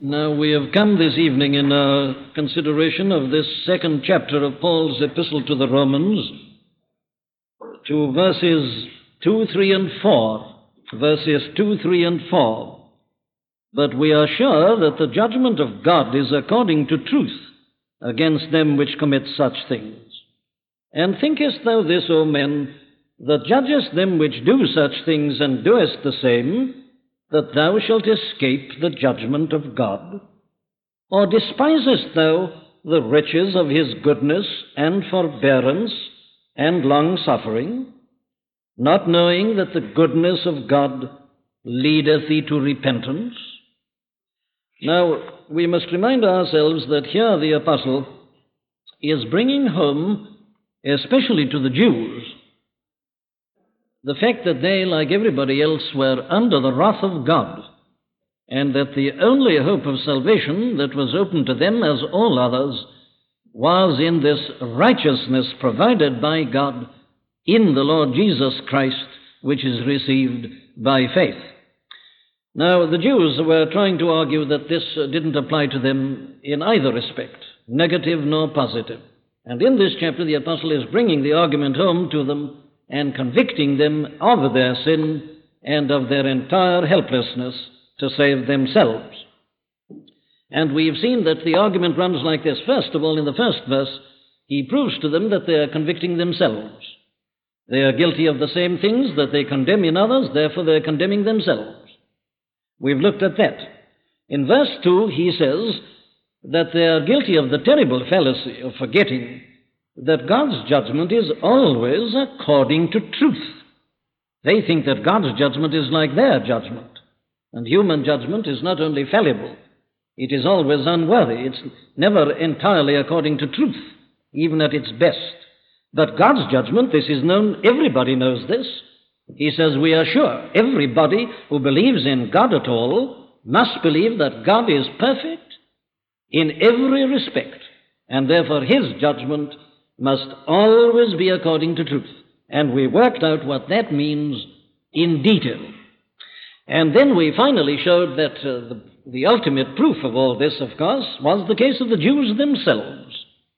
Now, we have come this evening in consideration of this second chapter of Paul's epistle to the Romans to verses 2, 3, and 4. Verses 2, 3, and 4. But we are sure that the judgment of God is according to truth against them which commit such things. And thinkest thou this, O men, that judgest them which do such things and doest the same, that thou shalt escape the judgment of God? Or despisest thou the riches of his goodness and forbearance and long-suffering, not knowing that the goodness of God leadeth thee to repentance? Now, we must remind ourselves that here the apostle is bringing home, especially to the Jews, the fact that they, like everybody else, were under the wrath of God, and that the only hope of salvation that was open to them, as all others, was in this righteousness provided by God in the Lord Jesus Christ, which is received by faith. Now, the Jews were trying to argue that this didn't apply to them in either respect, negative nor positive. And in this chapter, the apostle is bringing the argument home to them and convicting them of their sin and of their entire helplessness to save themselves. And we've seen that the argument runs like this. First of all, in the first verse, he proves to them that they are convicting themselves. They are guilty of the same things that they condemn in others, therefore they are condemning themselves. We've looked at that. In verse 2, he says that they are guilty of the terrible fallacy of forgetting that God's judgment is always according to truth. They think that God's judgment is like their judgment, and human judgment is not only fallible, it is always unworthy. It's never entirely according to truth, even at its best. But God's judgment, this is known, everybody knows this. He says, we are sure everybody who believes in God at all must believe that God is perfect in every respect, and therefore his judgment must always be according to truth. And we worked out what that means in detail. And then we finally showed that the ultimate proof of all this, of course, was the case of the Jews themselves.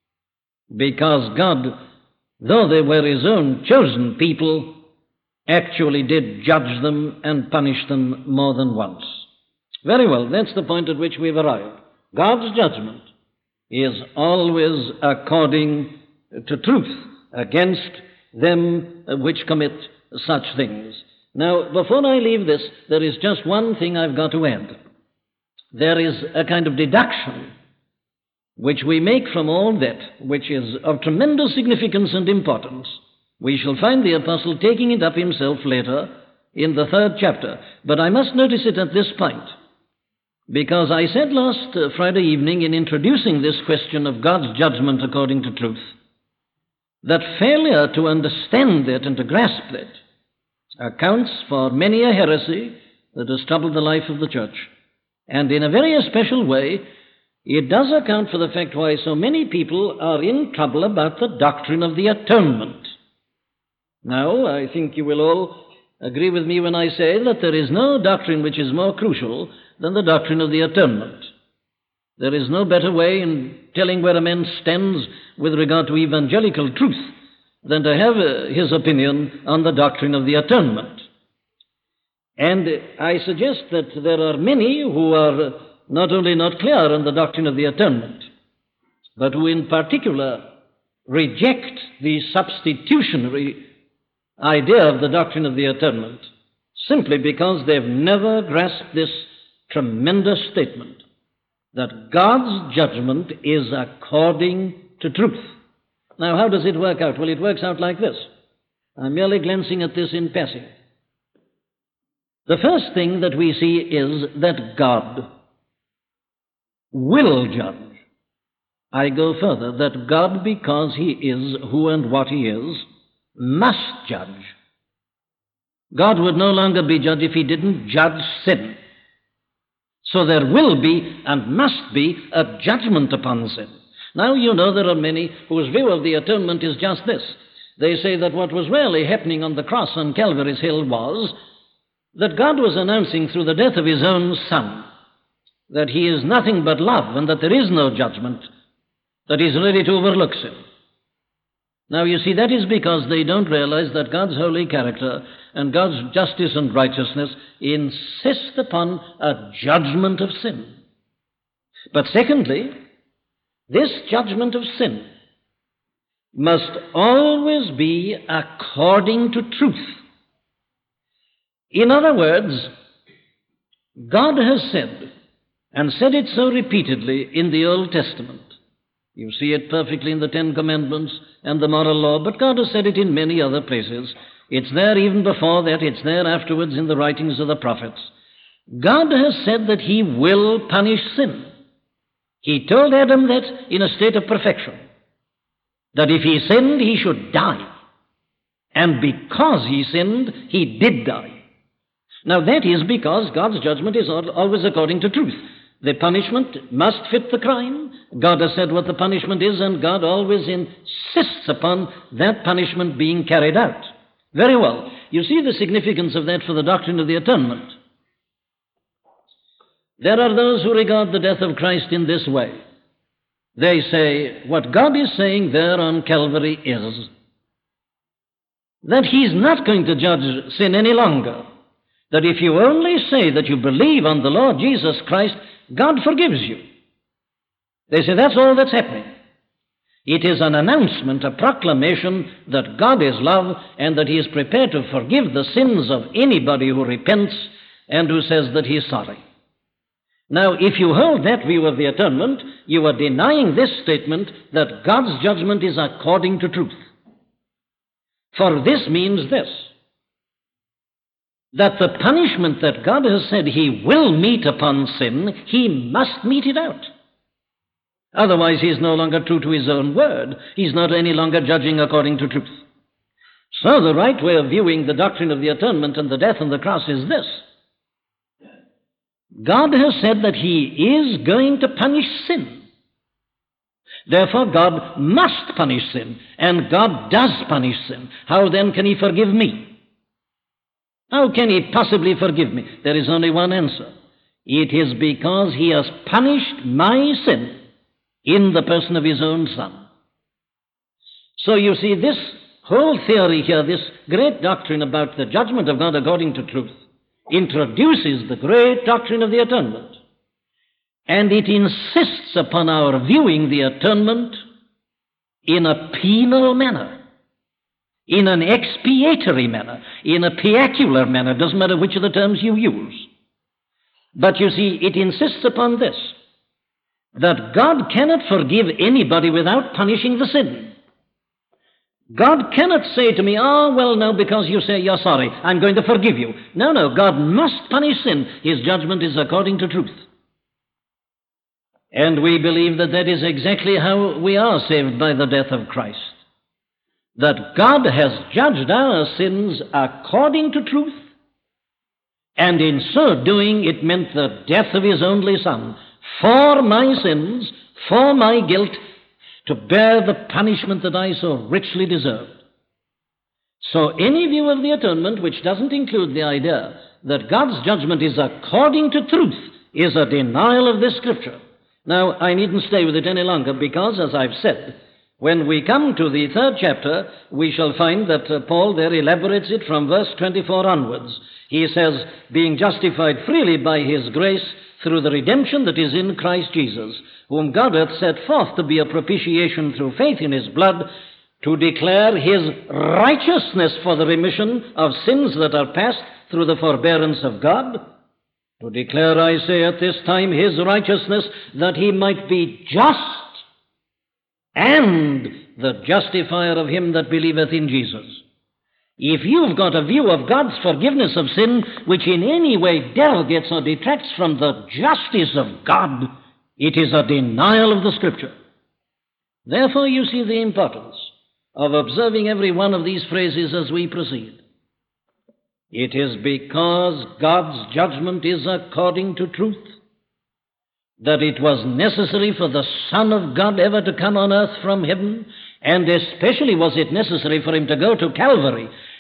Because God, though they were his own chosen people, actually did judge them and punish them more than once. Very well, that's the point at which we've arrived. God's judgment is always according to truth against them which commit such things. Now, before I leave this, there is just one thing I've got to add. There is a kind of deduction which we make from all that, which is of tremendous significance and importance. We shall find the apostle taking it up himself later in the 3rd chapter. But I must notice it at this point, because I said last Friday evening in introducing this question of God's judgment according to truth, that failure to understand that and to grasp that accounts for many a heresy that has troubled the life of the church. And in a very special way, it does account for the fact why so many people are in trouble about the doctrine of the atonement. Now, I think you will all agree with me when I say that there is no doctrine which is more crucial than the doctrine of the atonement. There is no better way in telling where a man stands with regard to evangelical truth than to have his opinion on the doctrine of the atonement. And I suggest that there are many who are not only not clear on the doctrine of the atonement, but who in particular reject the substitutionary idea of the doctrine of the atonement simply because they've never grasped this tremendous statement that God's judgment is according to truth. Now, how does it work out? Well, it works out like this. I'm merely glancing at this in passing. The first thing that we see is that God will judge. I go further, that God, because he is who and what he is, must judge. God would no longer be judge if he didn't judge sin. So there will be and must be a judgment upon sin. Now, you know, there are many whose view of the atonement is just this. They say that what was really happening on the cross on Calvary's Hill was that God was announcing through the death of his own Son that he is nothing but love and that there is no judgment, that he is ready to overlook sin. Now, you see, that is because they don't realize that God's holy character and God's justice and righteousness insist upon a judgment of sin. But secondly, this judgment of sin must always be according to truth. In other words, God has said, and said it so repeatedly in the Old Testament. You see it perfectly in the Ten Commandments and the moral law, but God has said it in many other places. It's there even before that, it's there afterwards in the writings of the prophets. God has said that he will punish sin. He told Adam that in a state of perfection, that if he sinned, he should die. And because he sinned, he did die. Now that is because God's judgment is always according to truth. The punishment must fit the crime. God has said what the punishment is, and God always insists upon that punishment being carried out. Very well. You see the significance of that for the doctrine of the atonement. There are those who regard the death of Christ in this way. They say, what God is saying there on Calvary is that he's not going to judge sin any longer. That if you only say that you believe on the Lord Jesus Christ, God forgives you. They say that's all that's happening. It is an announcement, a proclamation that God is love and that he is prepared to forgive the sins of anybody who repents and who says that he is sorry. Now, if you hold that view of the atonement, you are denying this statement that God's judgment is according to truth. For this means this, that the punishment that God has said he will mete upon sin, he must mete it out. Otherwise, he is no longer true to his own word. He's not any longer judging according to truth. So the right way of viewing the doctrine of the atonement and the death on the cross is this. God has said that he is going to punish sin. Therefore, God must punish sin, and God does punish sin. How then can he forgive me? How can he possibly forgive me? There is only one answer. It is because he has punished my sin in the person of his own Son. So you see, this whole theory here, this great doctrine about the judgment of God according to truth, introduces the great doctrine of the atonement. And it insists upon our viewing the atonement in a penal manner, in an expiatory manner, in a piacular manner. Doesn't matter which of the terms you use. But you see, it insists upon this, that God cannot forgive anybody without punishing the sin. God cannot say to me, well, no, because you say you're sorry, I'm going to forgive you. No, God must punish sin. His judgment is according to truth. And we believe that that is exactly how we are saved by the death of Christ. That God has judged our sins according to truth, and in so doing it meant the death of his only Son for my sins, for my guilt, to bear the punishment that I so richly deserved. So any view of the atonement which doesn't include the idea that God's judgment is according to truth is a denial of this Scripture. Now, I needn't stay with it any longer because, as I've said, when we come to the third chapter, we shall find that Paul there elaborates it from verse 24 onwards. He says, being justified freely by his grace through the redemption that is in Christ Jesus, whom God hath set forth to be a propitiation through faith in his blood, to declare his righteousness for the remission of sins that are past through the forbearance of God, to declare, I say, at this time his righteousness, that he might be just and the justifier of him that believeth in Jesus. If you've got a view of God's forgiveness of sin which in any way derogates or detracts from the justice of God, it is a denial of the Scripture. Therefore, you see the importance of observing every one of these phrases as we proceed. It is because God's judgment is according to truth that it was necessary for the Son of God ever to come on earth from heaven, and especially was it necessary for him to go to Calvary,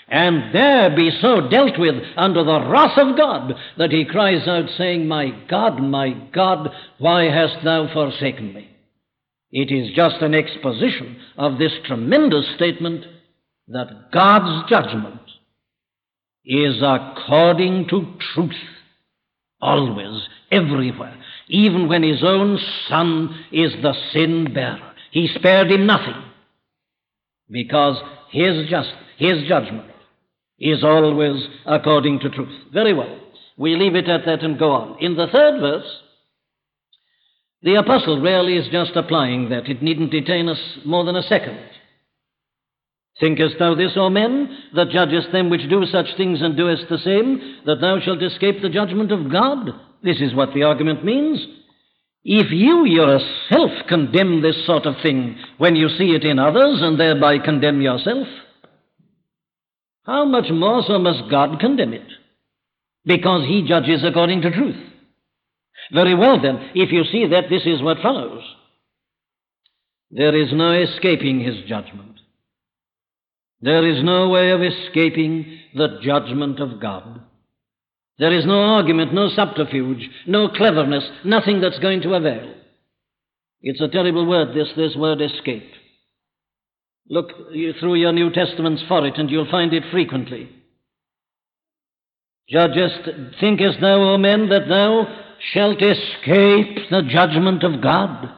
and there be so dealt with under the wrath of God that he cries out saying, my God, why hast thou forsaken me? It is just an exposition of this tremendous statement that God's judgment is according to truth, always, everywhere, even when his own Son is the sin bearer. He spared him nothing, because his judgment is always according to truth. Very well. We leave it at that and go on. In the third verse, the apostle really is just applying that. It needn't detain us more than a second. Thinkest thou this, O men, that judgest them which do such things and doest the same, that thou shalt escape the judgment of God? This is what the argument means. If you yourself condemn this sort of thing when you see it in others and thereby condemn yourself, how much more so must God condemn it? Because he judges according to truth. Very well then, if you see that, this is what follows. There is no escaping his judgment. There is no way of escaping the judgment of God. There is no argument, no subterfuge, no cleverness, nothing that's going to avail. It's a terrible word, this word escape. Look through your New Testaments for it, and you'll find it frequently. Thinkest thou, O men, that thou shalt escape the judgment of God?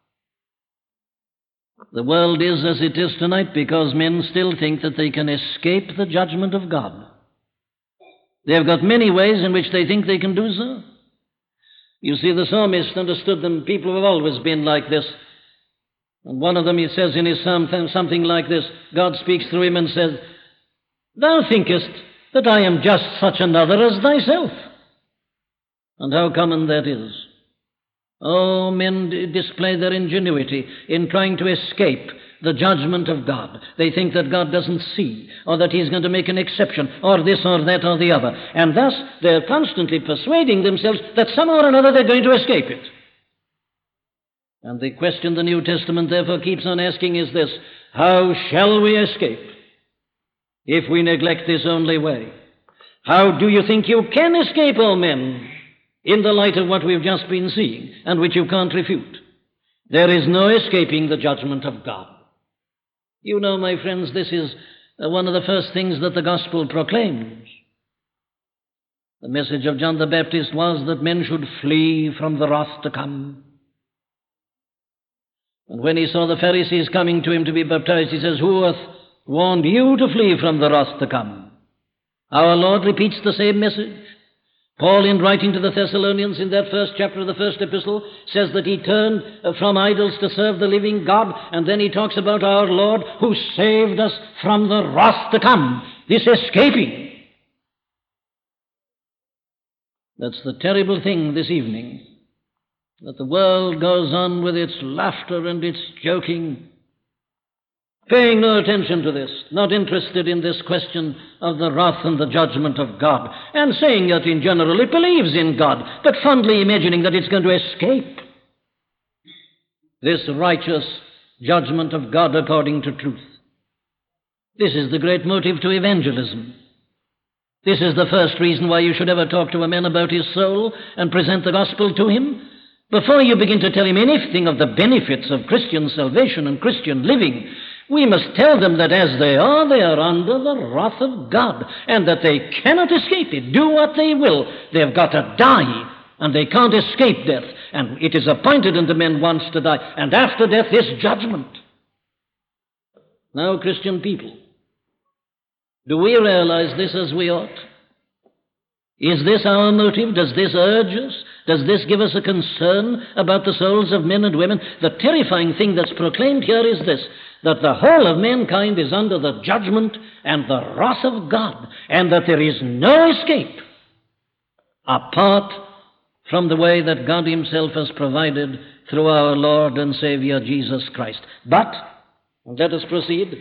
The world is as it is tonight because men still think that they can escape the judgment of God. They've got many ways in which they think they can do so. You see, the psalmist understood them. People have always been like this. And one of them, he says in his psalm something like this. God speaks through him and says, thou thinkest that I am just such another as thyself. And how common that is. Oh, men display their ingenuity in trying to escape the judgment of God. They think that God doesn't see, or that he's going to make an exception, or this or that or the other. And thus, they're constantly persuading themselves that somehow or another they're going to escape it. And the question the New Testament therefore keeps on asking is this: how shall we escape if we neglect this only way? How do you think you can escape, O men, in the light of what we've just been seeing, and which you can't refute? There is no escaping the judgment of God. You know, my friends, this is one of the first things that the gospel proclaims. The message of John the Baptist was that men should flee from the wrath to come. And when he saw the Pharisees coming to him to be baptized, he says, who hath warned you to flee from the wrath to come? Our Lord repeats the same message. Paul, in writing to the Thessalonians in that first chapter of the first epistle, says that he turned from idols to serve the living God, and then he talks about our Lord who saved us from the wrath to come, this escaping. That's the terrible thing this evening, that the world goes on with its laughter and its joking, paying no attention to this, not interested in this question of the wrath and the judgment of God, and saying that in general it believes in God, but fondly imagining that it's going to escape this righteous judgment of God according to truth. This is the great motive to evangelism. This is the first reason why you should ever talk to a man about his soul and present the gospel to him. Before you begin to tell him anything of the benefits of Christian salvation and Christian living, we must tell them that as they are under the wrath of God, and that they cannot escape it. Do what they will, they've got to die, and they can't escape death. And it is appointed unto men once to die, and after death is judgment. Now, Christian people, do we realize this as we ought? Is this our motive? Does this urge us? Does this give us a concern about the souls of men and women? The terrifying thing that's proclaimed here is this, that the whole of mankind is under the judgment and the wrath of God, and that there is no escape apart from the way that God himself has provided through our Lord and Savior Jesus Christ. But, let us proceed.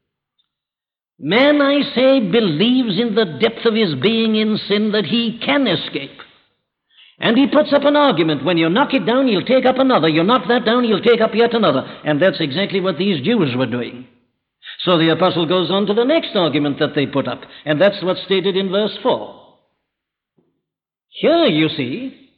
Man, I say, believes in the depth of his being in sin that he can escape. And he puts up an argument. When you knock it down, you'll take up another. You knock that down, you'll take up yet another. And that's exactly what these Jews were doing. So the apostle goes on to the next argument that they put up, and that's what's stated in verse 4. Here, you see,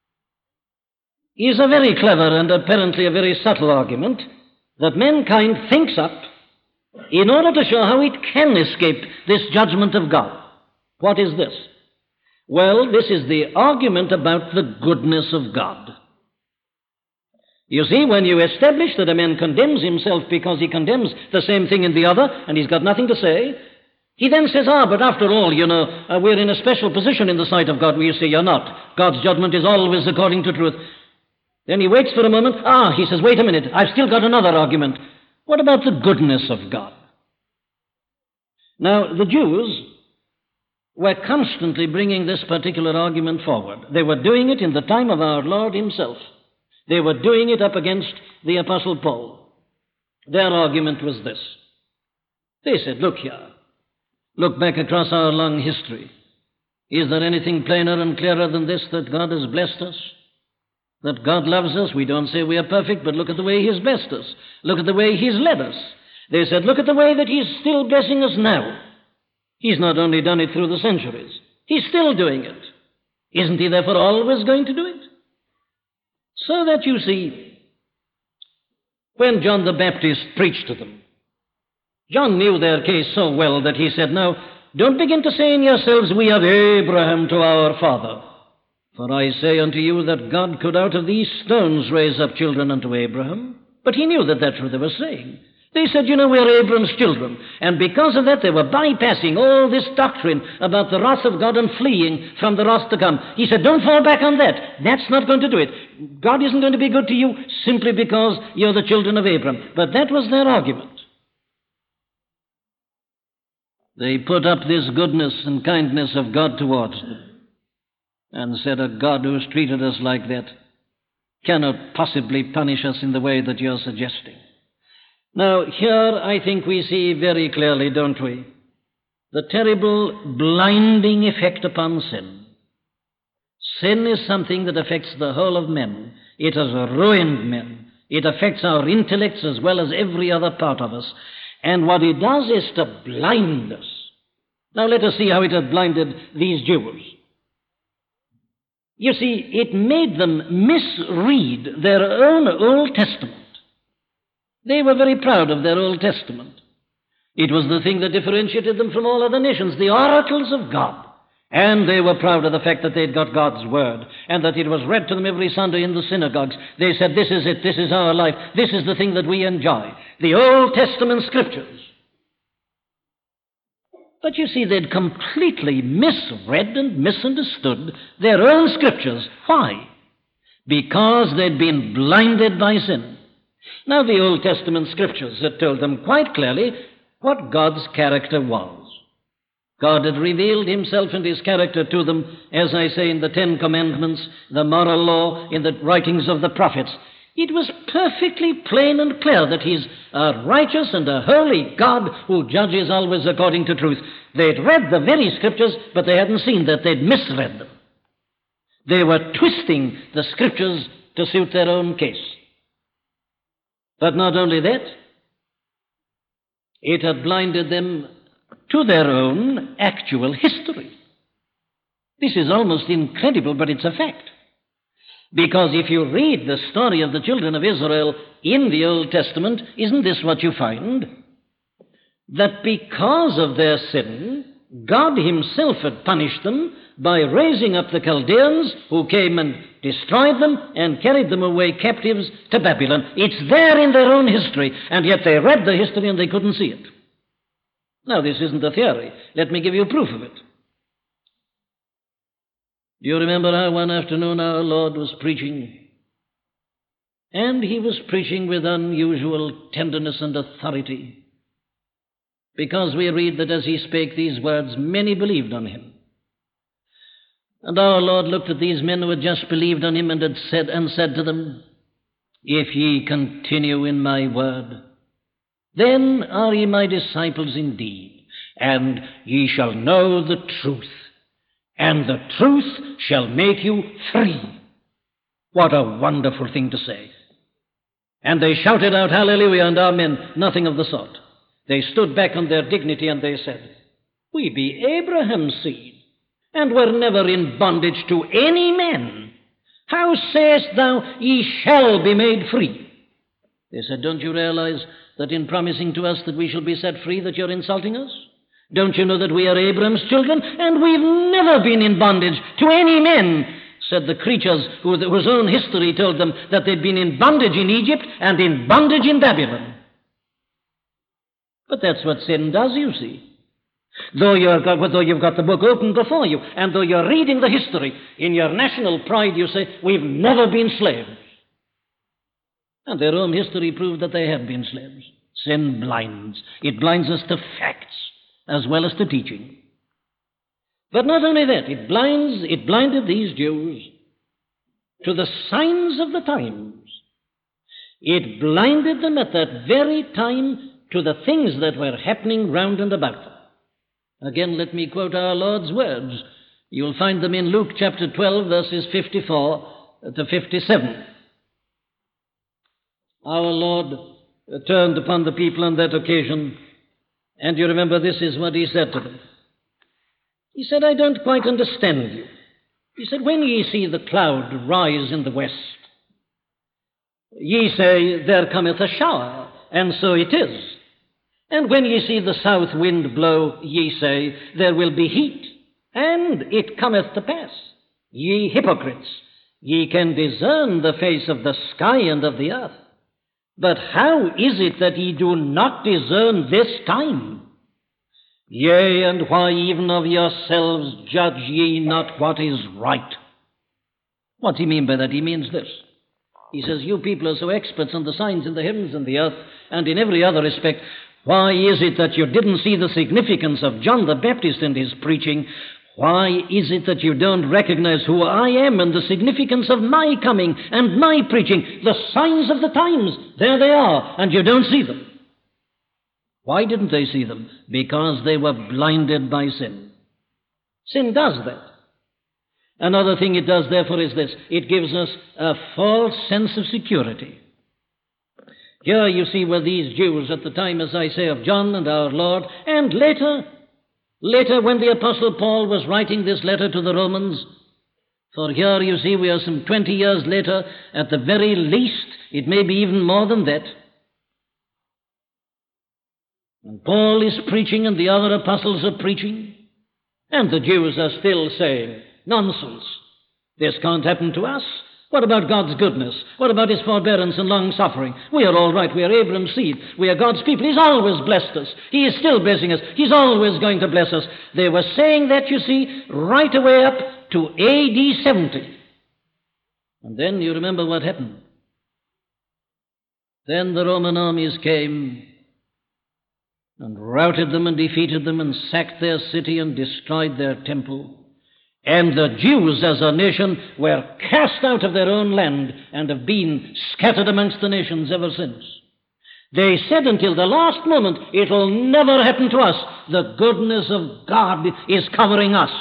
is a very clever and apparently a very subtle argument that mankind thinks up in order to show how it can escape this judgment of God. What is this? Well, this is the argument about the goodness of God. You see, when you establish that a man condemns himself because he condemns the same thing in the other, and he's got nothing to say, he then says, but after all, we're in a special position in the sight of God. Well, you say, you're not. God's judgment is always according to truth. Then he waits for a moment. He says, wait a minute, I've still got another argument. What about the goodness of God? Now, the Jews were constantly bringing this particular argument forward. They were doing it in the time of our Lord himself. They were doing it up against the Apostle Paul. Their argument was this. They said, look here. Look back across our long history. Is there anything plainer and clearer than this, that God has blessed us? That God loves us? We don't say we are perfect, but look at the way He's blessed us. Look at the way He's led us. They said, look at the way that He's still blessing us now. He's not only done it through the centuries, He's still doing it. Isn't He therefore always going to do it? So that you see, when John the Baptist preached to them, John knew their case so well that he said, now, don't begin to say in yourselves, we have Abraham to our father. For I say unto you that God could out of these stones raise up children unto Abraham. But he knew that that's what they were saying. They said, we're Abraham's children. And because of that, they were bypassing all this doctrine about the wrath of God and fleeing from the wrath to come. He said, don't fall back on that. That's not going to do it. God isn't going to be good to you simply because you're the children of Abraham. But that was their argument. They put up this goodness and kindness of God towards them and said, a God who's treated us like that cannot possibly punish us in the way that you're suggesting. Now, here I think we see very clearly, don't we, the terrible blinding effect upon sin. Sin is something that affects the whole of men. It has ruined men. It affects our intellects as well as every other part of us. And what it does is to blind us. Now let us see how it had blinded these Jews. You see, it made them misread their own Old Testament. They were very proud of their Old Testament. It was the thing that differentiated them from all other nations, the oracles of God. And they were proud of the fact that they'd got God's Word, and that it was read to them every Sunday in the synagogues. They said, this is it, this is our life, this is the thing that we enjoy, the Old Testament Scriptures. But you see, they'd completely misread and misunderstood their own Scriptures. Why? Because they'd been blinded by sin. Now, the Old Testament Scriptures had told them quite clearly what God's character was. God had revealed Himself and His character to them, as I say, in the Ten Commandments, the moral law, in the writings of the prophets. It was perfectly plain and clear that He's a righteous and a holy God who judges always according to truth. They'd read the very Scriptures, but they hadn't seen that. They'd misread them. They were twisting the Scriptures to suit their own case. But not only that, it had blinded them to their own actual history. This is almost incredible, but it's a fact. Because if you read the story of the children of Israel in the Old Testament, isn't this what you find? That because of their sin, God Himself had punished them by raising up the Chaldeans, who came and destroyed them and carried them away captives to Babylon. It's there in their own history, and yet they read the history and they couldn't see it. Now, this isn't a theory. Let me give you proof of it. Do you remember how one afternoon our Lord was preaching? And He was preaching with unusual tenderness and authority, because we read that as He spake these words, many believed on Him. And our Lord looked at these men who had just believed on Him and had said to them, if ye continue in my word, then are ye my disciples indeed, and ye shall know the truth, and the truth shall make you free. What a wonderful thing to say. And they shouted out, hallelujah and amen, nothing of the sort. They stood back on their dignity and they said, "We be Abraham's seed, and were never in bondage to any man. How sayest thou, ye shall be made free?" They said, "Don't you realize that in promising to us that we shall be set free, that you're insulting us? Don't you know that we are Abraham's children, and we've never been in bondage to any men?" Said the creatures whose own history told them that they'd been in bondage in Egypt and in bondage in Babylon. But that's what sin does, you see. Though you've got the book open before you, and though you're reading the history, in your national pride you say, "We've never been slaves." And their own history proved that they had been slaves. Sin blinds. It blinds us to facts as well as to teaching. But not only that, it blinded these Jews to the signs of the times. It blinded them at that very time to the things that were happening round and about them. Again, let me quote our Lord's words. You'll find them in Luke chapter 12, verses 54 to 57. Our Lord turned upon the people on that occasion, and you remember this is what he said to them. He said, "I don't quite understand you." He said, "When ye see the cloud rise in the west, ye say, There cometh a shower, and so it is. And when ye see the south wind blow, ye say, There will be heat, and it cometh to pass. Ye hypocrites, ye can discern the face of the sky and of the earth. But how is it that ye do not discern this time? Yea, and why even of yourselves judge ye not what is right?" What's he mean by that? He means this. He says, you people are so experts on the signs in the heavens and the earth, and in every other respect. Why is it that you didn't see the significance of John the Baptist and his preaching? Why is it that you don't recognize who I am and the significance of my coming and my preaching? The signs of the times, there they are, and you don't see them. Why didn't they see them? Because they were blinded by sin. Sin does that. Another thing it does, therefore, is this. It gives us a false sense of security. Here you see were these Jews at the time, as I say, of John and our Lord, and later when the Apostle Paul was writing this letter to the Romans, for here you see we are some 20 years later, at the very least, it may be even more than that. And Paul is preaching and the other apostles are preaching, and the Jews are still saying, "Nonsense. This can't happen to us. What about God's goodness? What about his forbearance and long-suffering? We are all right. We are Abraham's seed. We are God's people. He's always blessed us. He is still blessing us. He's always going to bless us." They were saying that, you see, right away up to AD 70. And then you remember what happened. Then the Roman armies came and routed them and defeated them and sacked their city and destroyed their temple. And the Jews as a nation were cast out of their own land and have been scattered amongst the nations ever since. They said until the last moment, "It'll never happen to us. The goodness of God is covering us."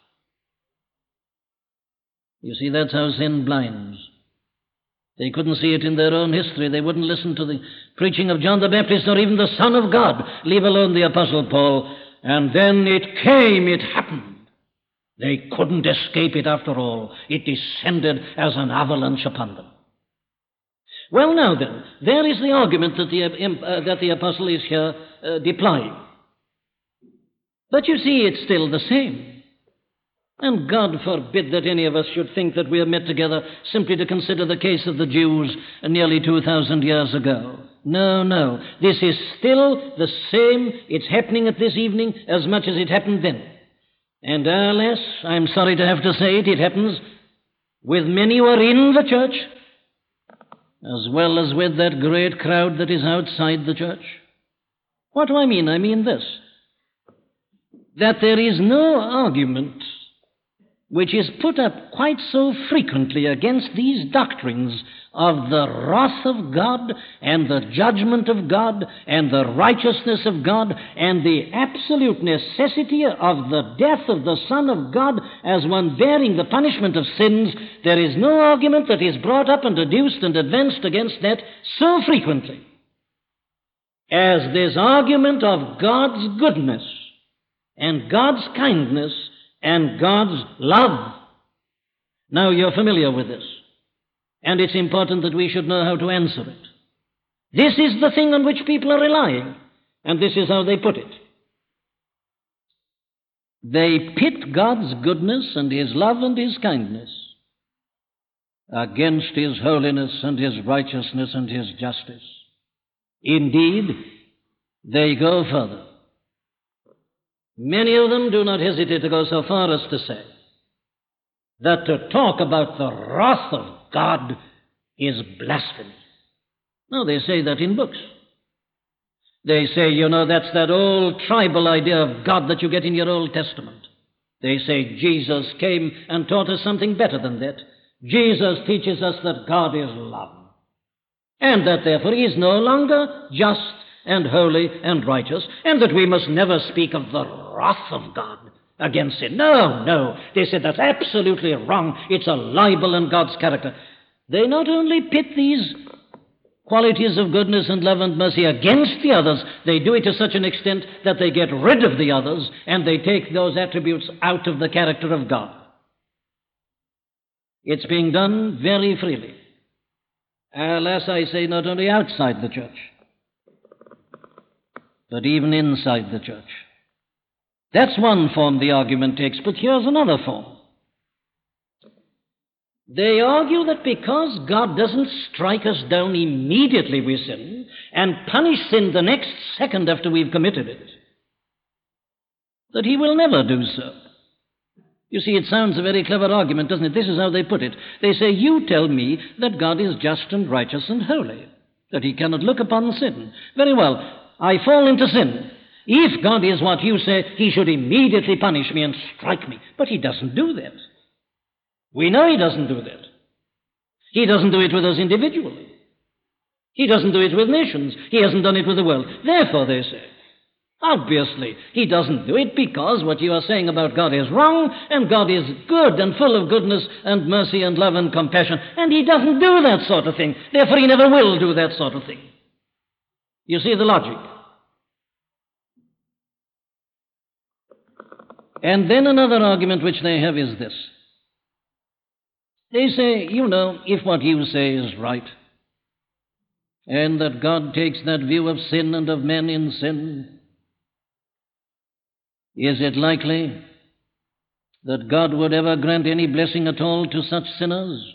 You see, that's how sin blinds. They couldn't see it in their own history. They wouldn't listen to the preaching of John the Baptist or even the Son of God, leave alone the Apostle Paul. And then it came, it happened. They couldn't escape it after all. It descended as an avalanche upon them. Well, now then, there is the argument that the apostle is here deploying. But you see, it's still the same. And God forbid that any of us should think that we are met together simply to consider the case of the Jews nearly 2,000 years ago. No, no. This is still the same. It's happening at this evening as much as it happened then. And alas, I'm sorry to have to say it, it happens with many who are in the church, as well as with that great crowd that is outside the church. What do I mean? I mean this, that there is no argument which is put up quite so frequently against these doctrines of the wrath of God and the judgment of God and the righteousness of God and the absolute necessity of the death of the Son of God as one bearing the punishment of sins. There is no argument that is brought up and adduced and advanced against that so frequently as this argument of God's goodness and God's kindness and God's love. Now, you're familiar with this, and it's important that we should know how to answer it. This is the thing on which people are relying, and this is how they put it. They pit God's goodness and His love and His kindness against His holiness and His righteousness and His justice. Indeed, they go further. Many of them do not hesitate to go so far as to say that to talk about the wrath of God is blasphemy. No, they say that in books. They say, that's that old tribal idea of God that you get in your Old Testament. They say Jesus came and taught us something better than that. Jesus teaches us that God is love, and that therefore He is no longer just and holy and righteous, and that we must never speak of the wrath of God against sin. No. They say that's absolutely wrong. It's a libel on God's character. They not only pit these qualities of goodness and love and mercy against the others, they do it to such an extent that they get rid of the others and they take those attributes out of the character of God. It's being done very freely. Alas, I say, not only outside the church, but even inside the church. That's one form the argument takes, but here's another form. They argue that because God doesn't strike us down immediately with sin and punish sin the next second after we've committed it, that He will never do so. You see, it sounds a very clever argument, doesn't it? This is how they put it. They say, you tell me that God is just and righteous and holy, that He cannot look upon sin. Very well, I fall into sin. If God is what you say, He should immediately punish me and strike me. But He doesn't do that. We know He doesn't do that. He doesn't do it with us individually. He doesn't do it with nations. He hasn't done it with the world. Therefore, they say, obviously, He doesn't do it because what you are saying about God is wrong, and God is good and full of goodness and mercy and love and compassion, and He doesn't do that sort of thing. Therefore, He never will do that sort of thing. You see the logic? And then another argument which they have is this. They say, if what you say is right, and that God takes that view of sin and of men in sin, is it likely that God would ever grant any blessing at all to such sinners?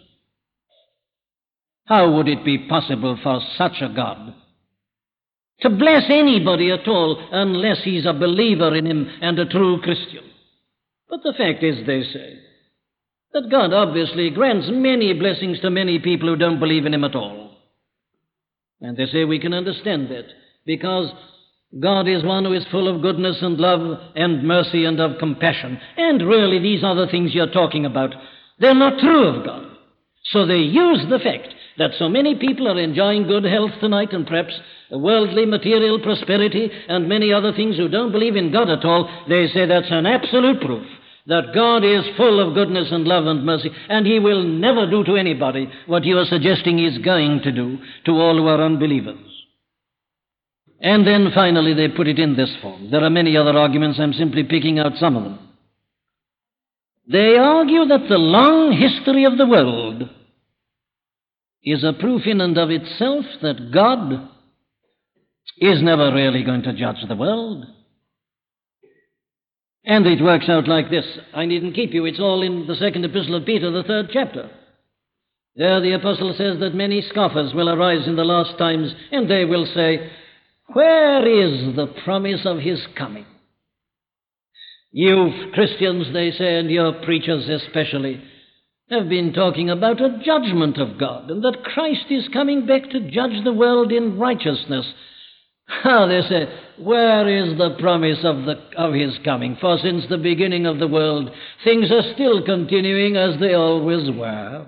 How would it be possible for such a God to bless anybody at all unless he's a believer in Him and a true Christian? But the fact is, they say, that God obviously grants many blessings to many people who don't believe in Him at all. And they say we can understand that because God is one who is full of goodness and love and mercy and of compassion. And really, these other things you're talking about, they're not true of God. So they use the fact that so many people are enjoying good health tonight and perhaps worldly material prosperity and many other things who don't believe in God at all. They say that's an absolute proof that God is full of goodness and love and mercy, and He will never do to anybody what you are suggesting He's going to do to all who are unbelievers. And then finally they put it in this form. There are many other arguments. I'm simply picking out some of them. They argue that the long history of the world is a proof in and of itself that God is never really going to judge the world. And it works out like this. I needn't keep you. It's all in the second epistle of Peter, the 3rd chapter. There the apostle says that many scoffers will arise in the last times, and they will say, where is the promise of His coming? You Christians, they say, and your preachers especially, have been talking about a judgment of God, and that Christ is coming back to judge the world in righteousness. They say, where is the promise of His coming? For since the beginning of the world, things are still continuing as they always were.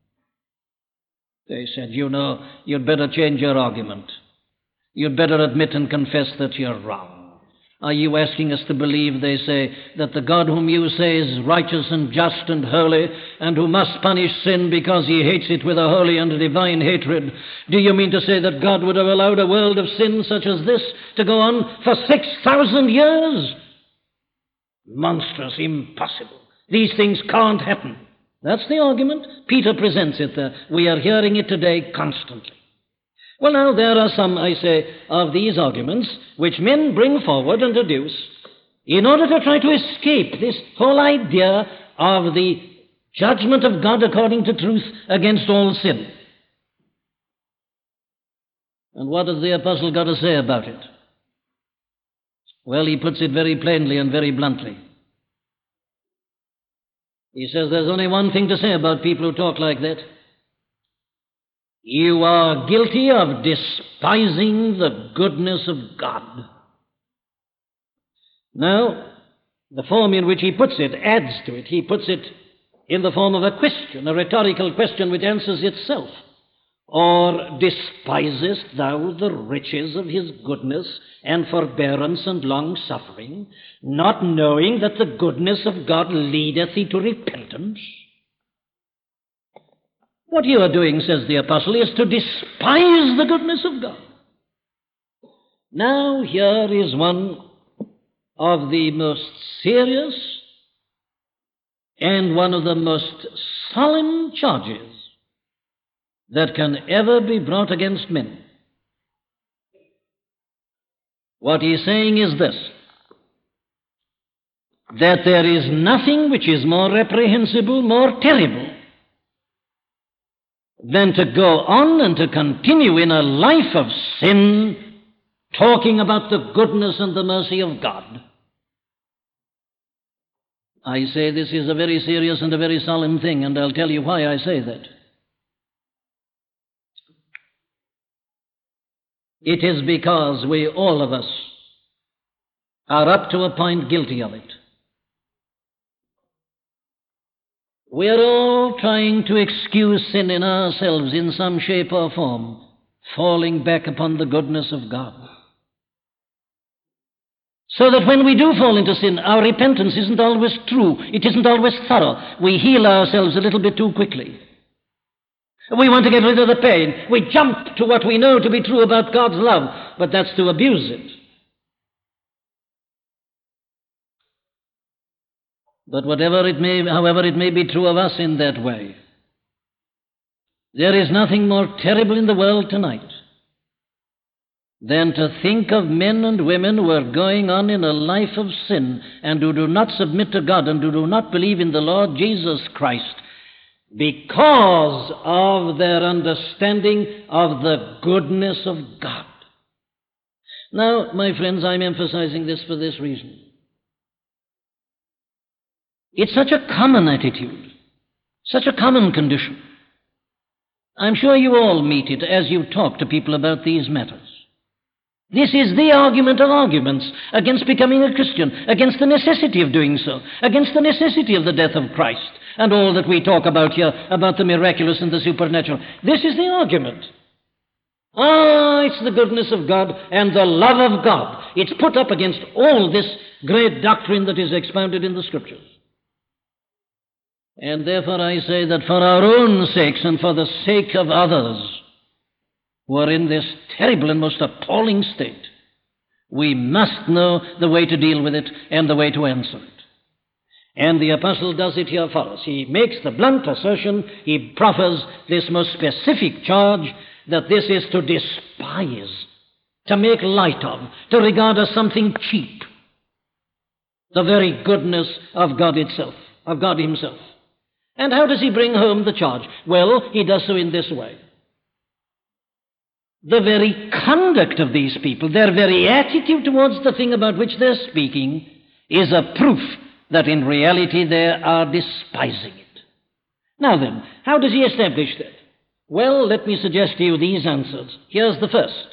They said, you'd better change your argument. You'd better admit and confess that you're wrong. Are you asking us to believe, they say, that the God whom you say is righteous and just and holy, and who must punish sin because he hates it with a holy and a divine hatred? Do you mean to say that God would have allowed a world of sin such as this to go on for 6,000 years? Monstrous, impossible. These things can't happen. That's the argument. Peter presents it there. We are hearing it today constantly. Well, now, there are some, I say, of these arguments which men bring forward and adduce in order to try to escape this whole idea of the judgment of God according to truth against all sin. And what has the apostle got to say about it? Well, he puts it very plainly and very bluntly. He says there's only one thing to say about people who talk like that. You are guilty of despising the goodness of God. Now, the form in which he puts it adds to it. He puts it in the form of a question, a rhetorical question which answers itself. Or despisest thou the riches of his goodness and forbearance and long-suffering, not knowing that the goodness of God leadeth thee to repentance? What you are doing, says the apostle, is to despise the goodness of God. Now, here is one of the most serious and one of the most solemn charges that can ever be brought against men. What he is saying is this, that there is nothing which is more reprehensible, more terrible, than to go on and to continue in a life of sin, talking about the goodness and the mercy of God. I say this is a very serious and a very solemn thing, and I'll tell you why I say that. It is because we, all of us, are up to a point guilty of it. We are all trying to excuse sin in ourselves in some shape or form, falling back upon the goodness of God. So that when we do fall into sin, our repentance isn't always true. It isn't always thorough. We heal ourselves a little bit too quickly. We want to get rid of the pain. We jump to what we know to be true about God's love, but that's to abuse it. But however it may be true of us in that way, there is nothing more terrible in the world tonight than to think of men and women who are going on in a life of sin and who do not submit to God and who do not believe in the Lord Jesus Christ because of their understanding of the goodness of God. Now, my friends, I'm emphasizing this for this reason. It's such a common attitude, such a common condition. I'm sure you all meet it as you talk to people about these matters. This is the argument of arguments against becoming a Christian, against the necessity of doing so, against the necessity of the death of Christ, and all that we talk about here, about the miraculous and the supernatural. This is the argument. It's the goodness of God and the love of God. It's put up against all this great doctrine that is expounded in the Scriptures. And therefore I say that for our own sakes and for the sake of others who are in this terrible and most appalling state, we must know the way to deal with it and the way to answer it. And the apostle does it here for us. He makes the blunt assertion, he proffers this most specific charge that this is to despise, to make light of, to regard as something cheap, the very goodness of God itself, of God himself. And how does he bring home the charge? Well, he does so in this way. The very conduct of these people, their very attitude towards the thing about which they're speaking, is a proof that in reality they are despising it. Now then, how does he establish that? Well, let me suggest to you these answers. Here's the first.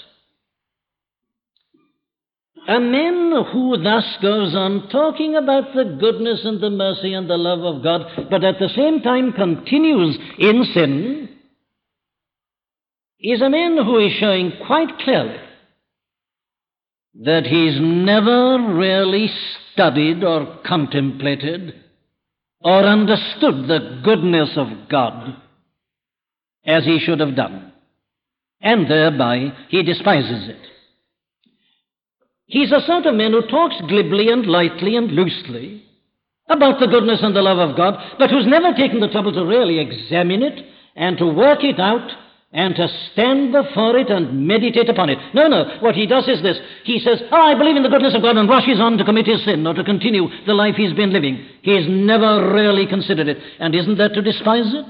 A man who thus goes on talking about the goodness and the mercy and the love of God, but at the same time continues in sin, is a man who is showing quite clearly that he's never really studied or contemplated or understood the goodness of God as he should have done, and thereby he despises it. He's a sort of man who talks glibly and lightly and loosely about the goodness and the love of God, but who's never taken the trouble to really examine it and to work it out and to stand before it and meditate upon it. No, what he does is this. He says, I believe in the goodness of God, and rushes on to commit his sin or to continue the life he's been living. He's never really considered it. And isn't that to despise it?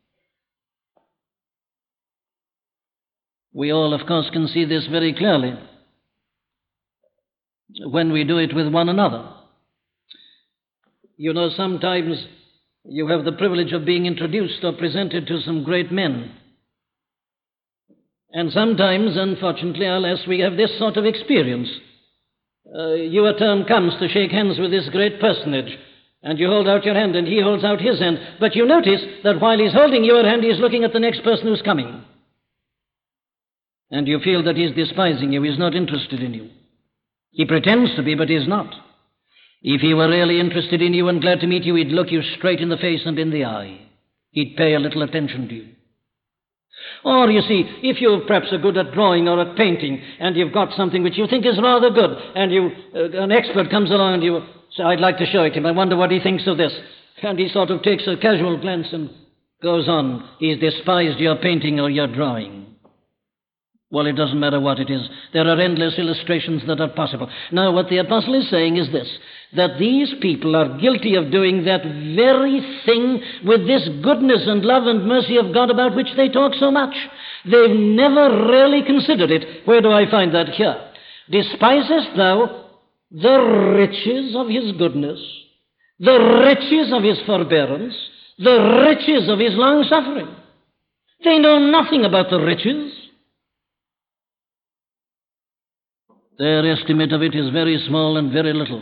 We all, of course, can see this very clearly when we do it with one another. You know, sometimes you have the privilege of being introduced or presented to some great men. And sometimes, unfortunately, alas, we have this sort of experience. Your turn comes to shake hands with this great personage, and you hold out your hand and he holds out his hand, but you notice that while he's holding your hand, he's looking at the next person who's coming. And you feel that he's despising you, he's not interested in you. He pretends to be, but he's not. If he were really interested in you and glad to meet you, he'd look you straight in the face and in the eye. He'd pay a little attention to you. Or, you see, if you perhaps are good at drawing or at painting, and you've got something which you think is rather good, and an expert comes along and you say, I'd like to show it to him, I wonder what he thinks of this. And he sort of takes a casual glance and goes on. He's despised your painting or your drawing. Well, it doesn't matter what it is. There are endless illustrations that are possible. Now, what the apostle is saying is this, that these people are guilty of doing that very thing with this goodness and love and mercy of God about which they talk so much. They've never really considered it. Where do I find that? Here. Despisest thou the riches of his goodness, the riches of his forbearance, the riches of his long-suffering? They know nothing about the riches. Their estimate of it is very small and very little.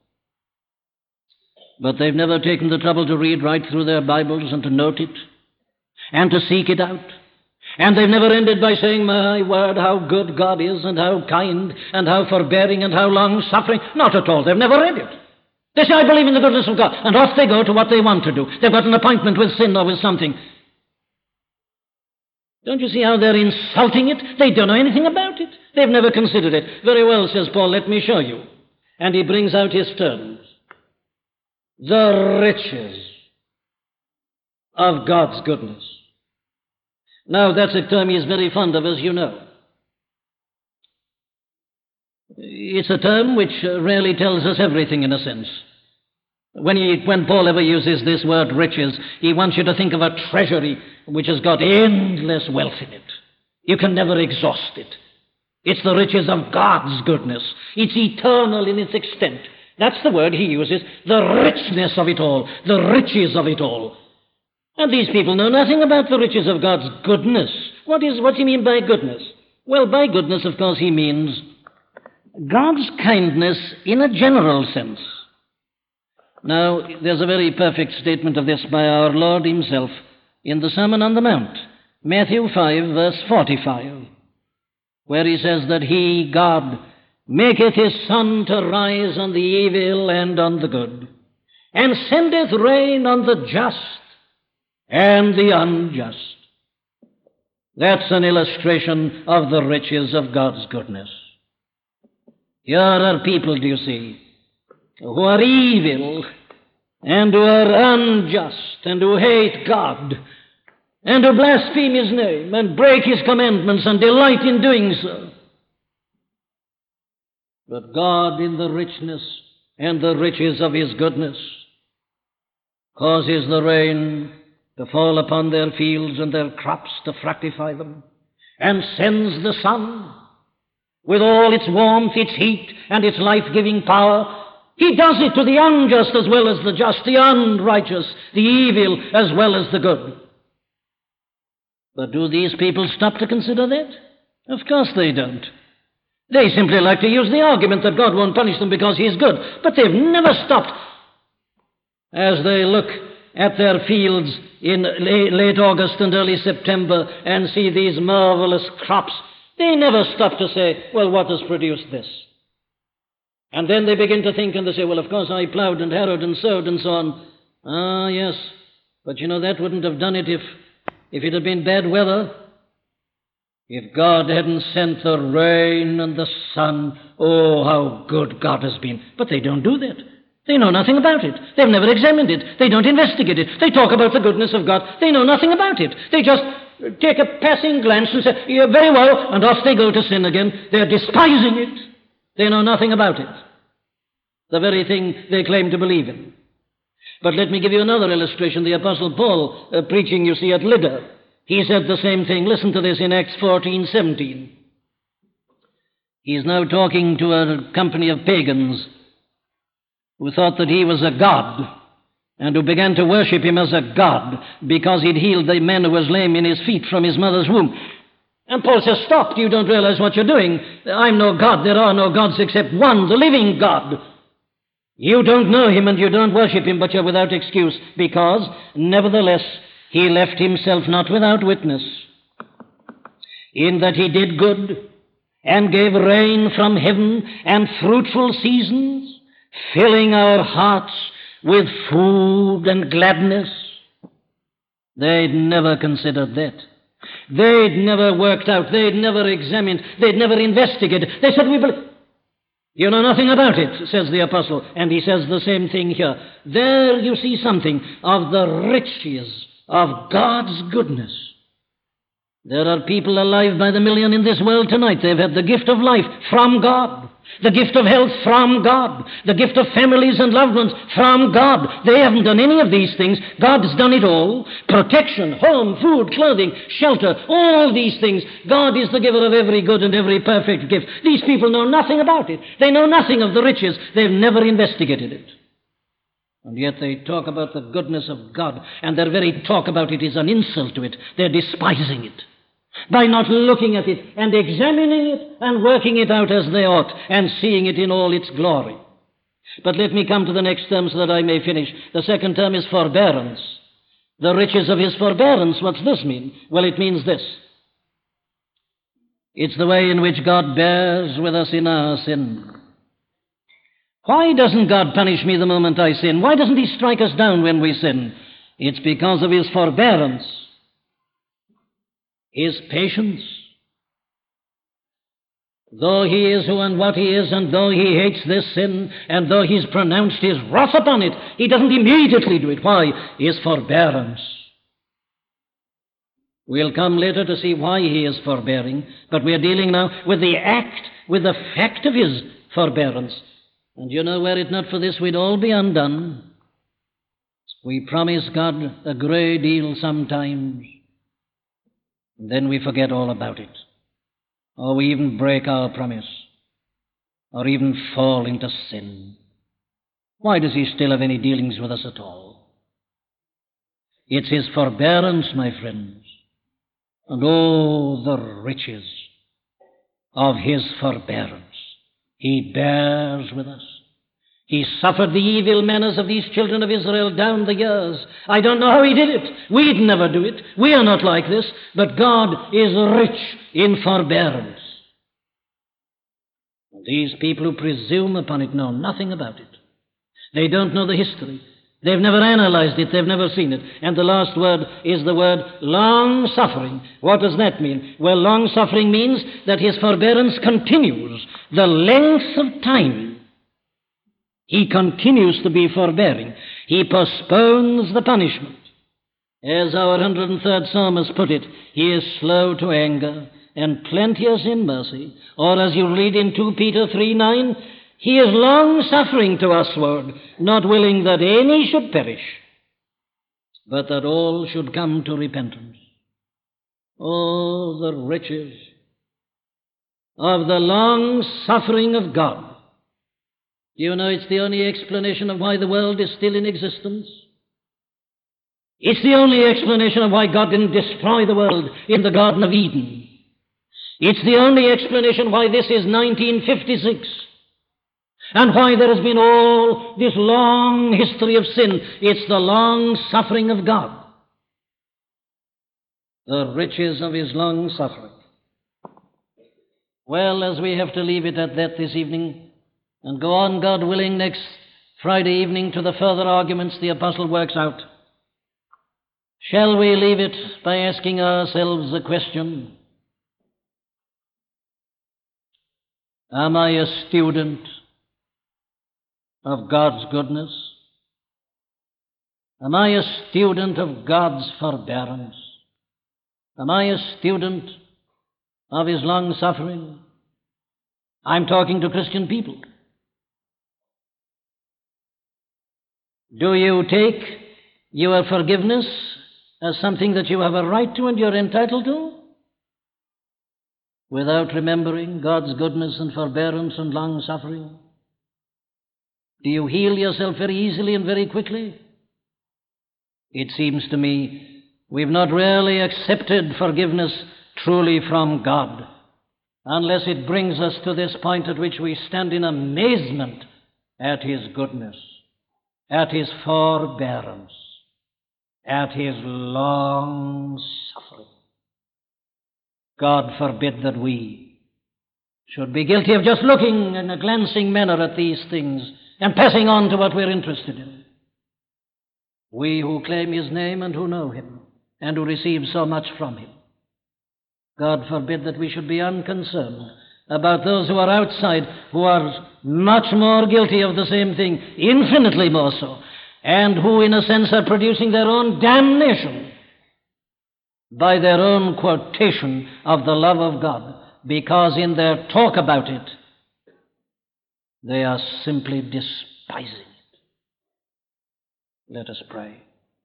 But they've never taken the trouble to read right through their Bibles and to note it and to seek it out. And they've never ended by saying, my word, how good God is and how kind and how forbearing and how long-suffering. Not at all. They've never read it. They say, I believe in the goodness of God. And off they go to what they want to do. They've got an appointment with sin or with something. Don't you see how they're insulting it? They don't know anything about it. They've never considered it. Very well, says Paul, let me show you. And he brings out his terms. The riches of God's goodness. Now, that's a term he's very fond of, as you know. It's a term which really tells us everything in a sense. When Paul ever uses this word riches, he wants you to think of a treasury which has got endless wealth in it. You can never exhaust it. It's the riches of God's goodness. It's eternal in its extent. That's the word he uses, the richness of it all, the riches of it all. And these people know nothing about the riches of God's goodness. What does he mean by goodness? Well, by goodness, of course, he means God's kindness in a general sense. Now, there's a very perfect statement of this by our Lord himself in the Sermon on the Mount, Matthew 5, verse 45, where he says that he, God, maketh his sun to rise on the evil and on the good, and sendeth rain on the just and the unjust. That's an illustration of the riches of God's goodness. Here are people, do you see, who are evil and who are unjust and who hate God and who blaspheme his name and break his commandments and delight in doing so. But God, in the richness and the riches of his goodness, causes the rain to fall upon their fields and their crops to fructify them, and sends the sun with all its warmth, its heat, and its life-giving power. He does it to the unjust as well as the just, the unrighteous, the evil as well as the good. But do these people stop to consider that? Of course they don't. They simply like to use the argument that God won't punish them because he's good. But they've never stopped as they look at their fields in late August and early September and see these marvelous crops. They never stop to say, well, what has produced this? And then they begin to think, and they say, well, of course, I plowed and harrowed and sowed and so on. Ah, yes, but you know, that wouldn't have done it if it had been bad weather. If God hadn't sent the rain and the sun, oh, how good God has been. But they don't do that. They know nothing about it. They've never examined it. They don't investigate it. They talk about the goodness of God. They know nothing about it. They just take a passing glance and say, yeah, very well, and off they go to sin again. They're despising it. They know nothing about it. The very thing they claim to believe in. But let me give you another illustration. The Apostle Paul, preaching, you see, at Lydda, he said the same thing. Listen to this in Acts 14:17. He is now talking to a company of pagans who thought that he was a god and who began to worship him as a god because he'd healed the man who was lame in his feet from his mother's womb. And Paul says, stop, you don't realize what you're doing. I'm no god. There are no gods except one, the living God. You don't know him and you don't worship him, but you're without excuse, because, nevertheless, he left himself not without witness, in that he did good, and gave rain from heaven, and fruitful seasons, filling our hearts with food and gladness. They'd never considered that. They'd never worked out, they'd never examined, they'd never investigated. They said, we believe. You know nothing about it, says the apostle, and he says the same thing here. There you see something of the riches of God's goodness. There are people alive by the million in this world tonight. They've had the gift of life from God, the gift of health from God, the gift of families and loved ones from God. They haven't done any of these things. God's done it all. Protection, home, food, clothing, shelter, all these things. God is the giver of every good and every perfect gift. These people know nothing about it. They know nothing of the riches. They've never investigated it. And yet they talk about the goodness of God, and their very talk about it is an insult to it. They're despising it by not looking at it and examining it and working it out as they ought and seeing it in all its glory. But let me come to the next term so that I may finish. The second term is forbearance. The riches of his forbearance. What's this mean? Well, it means this. It's the way in which God bears with us in our sin. Why doesn't God punish me the moment I sin? Why doesn't he strike us down when we sin? It's because of his forbearance, his patience. Though he is who and what he is, and though he hates this sin, and though he's pronounced his wrath upon it, he doesn't immediately do it. Why? His forbearance. We'll come later to see why he is forbearing, but we're dealing now with the act, with the fact of his forbearance. And you know, were it not for this, we'd all be undone. We promise God a great deal sometimes, and then we forget all about it. Or we even break our promise, or even fall into sin. Why does he still have any dealings with us at all? It's his forbearance, my friends, and oh, the riches of his forbearance. He bears with us. He suffered the evil manners of these children of Israel down the years. I don't know how he did it. We'd never do it. We are not like this. But God is rich in forbearance. These people who presume upon it know nothing about it. They don't know the history. They've never analyzed it. They've never seen it. And the last word is the word long-suffering. What does that mean? Well, long-suffering means that his forbearance continues the length of time. He continues to be forbearing. He postpones the punishment. As our 103rd Psalm has put it, he is slow to anger and plenteous in mercy. Or as you read in 2 Peter 3:9, he is long-suffering to usward, not willing that any should perish, but that all should come to repentance. Oh, the riches of the long-suffering of God. You know, it's the only explanation of why the world is still in existence. It's the only explanation of why God didn't destroy the world in the Garden of Eden. It's the only explanation why this is 1956. And why there has been all this long history of sin. It's the long suffering of God. The riches of his long suffering. Well, as we have to leave it at that this evening, and go on, God willing, next Friday evening to the further arguments the apostle works out, shall we leave it by asking ourselves the question, am I a student of God's goodness? Am I a student of God's forbearance? Am I a student of His long-suffering? I'm talking to Christian people. Do you take your forgiveness as something that you have a right to and you're entitled to, without remembering God's goodness and forbearance and long-suffering? Do you heal yourself very easily and very quickly? It seems to me we've not really accepted forgiveness truly from God, unless it brings us to this point at which we stand in amazement at His goodness, at His forbearance, at His long-suffering. God forbid that we should be guilty of just looking in a glancing manner at these things and passing on to what we're interested in. We who claim His name and who know Him and who receive so much from Him. God forbid that we should be unconcerned about those who are outside, who are much more guilty of the same thing, infinitely more so, and who in a sense are producing their own damnation by their own quotation of the love of God, because in their talk about it, they are simply despising it. Let us pray.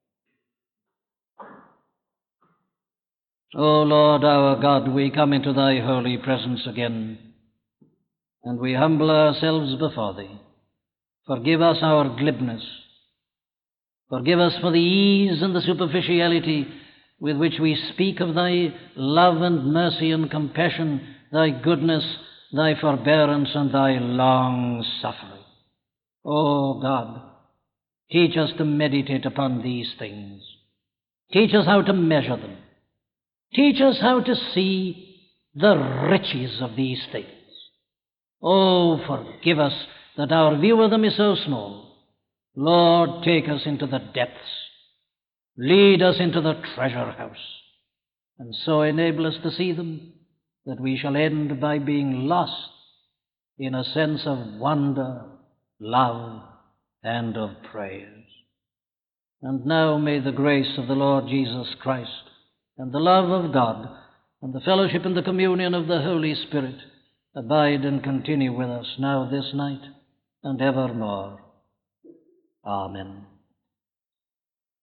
O Lord our God, we come into Thy holy presence again, and we humble ourselves before Thee. Forgive us our glibness. Forgive us for the ease and the superficiality with which we speak of Thy love and mercy and compassion, Thy goodness, Thy forbearance, and Thy long-suffering. O God, teach us to meditate upon these things. Teach us how to measure them. Teach us how to see the riches of these things. Oh, forgive us that our view of them is so small. Lord, take us into the depths. Lead us into the treasure house, and so enable us to see them, that we shall end by being lost in a sense of wonder, love, and of praise. And now may the grace of the Lord Jesus Christ, and the love of God, and the fellowship and the communion of the Holy Spirit abide and continue with us now this night and evermore. Amen.